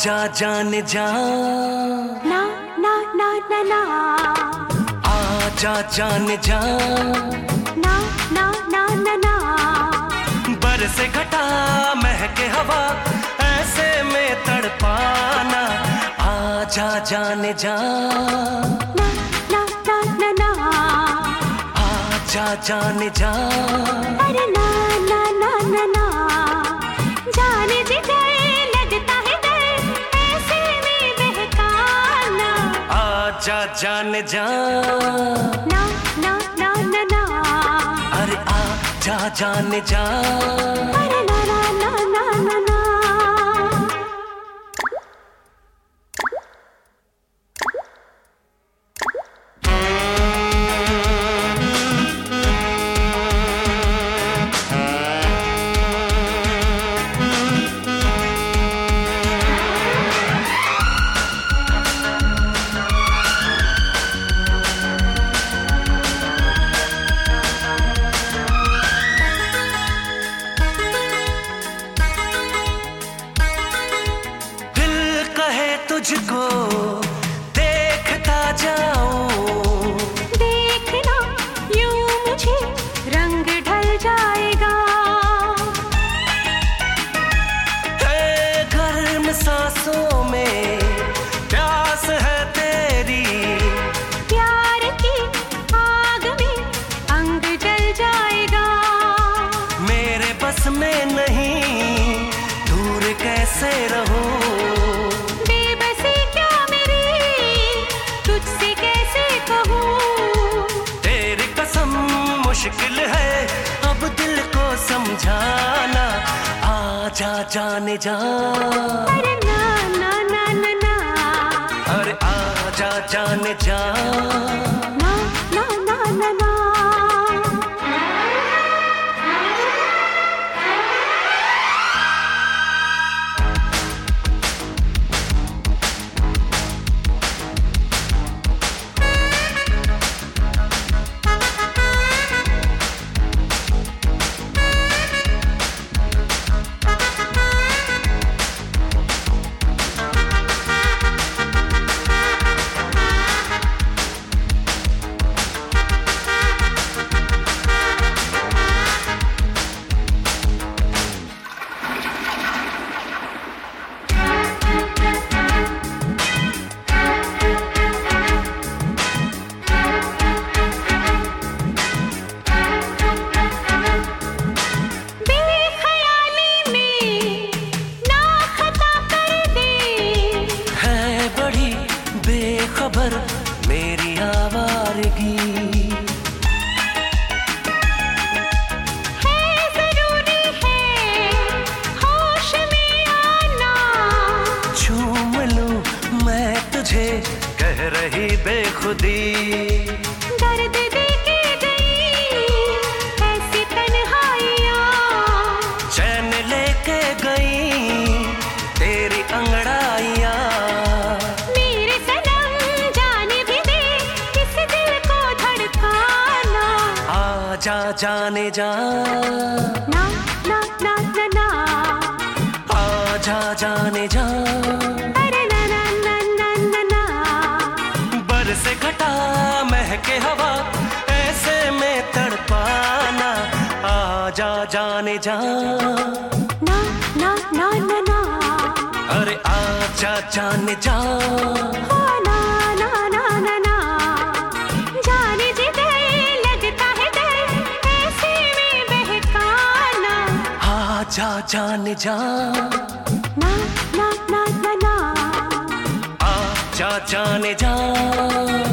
आजा जाने जा ना ना ना ना ना, आजा जाने जा ना ना ना ना ना, बरसे घटा महके हवा ऐसे में तड़पाना। आजा जाने जा ना ना ना ना ना, आजा जाने जा। अरे ना ना ना ना ना, जाने दे डर लगता है डर ऐसे में बहकाना। आजा जाने जा ना ना ना ना ना, अरे आजा जाने जा। अरे ना ना ना ना ना ना। तुझको देखता जाऊं, देखना यूं मुझे रंग ढल जाएगा। है गर्म सांसों में प्यास है तेरी, प्यार की आग में अंग जल जाएगा। मेरे बस में नहीं दूर कैसे रहूं, मुश्किल है अब दिल को समझाना। आजा जाने जा, अरे ना ना ना ना ना, अरे आजा जाने जा। ना ना ना ना ना। खबर मेरी आवारगी है, जरूरी है होश में आना। झूम लूं मैं तुझे कह रही बेखुदी, दर्द दे के गई ऐसी तन्हाइयाँ, चैन लेके गई तेरी अंगड़ाइयाँ। आजा जाने जा, ना ना ना ना ना, आजा जाने जा। अरे ना ना ना ना ना ना, बरसे घटा महके हवा ऐसे में तड़पाना। आजा जाने जा, ना ना ना ना ना, अरे आजा जाने जा। ना ना ना ना ना, जाने दे आजा जाने जा, ना ना ना ना ना, आजा जाने जा।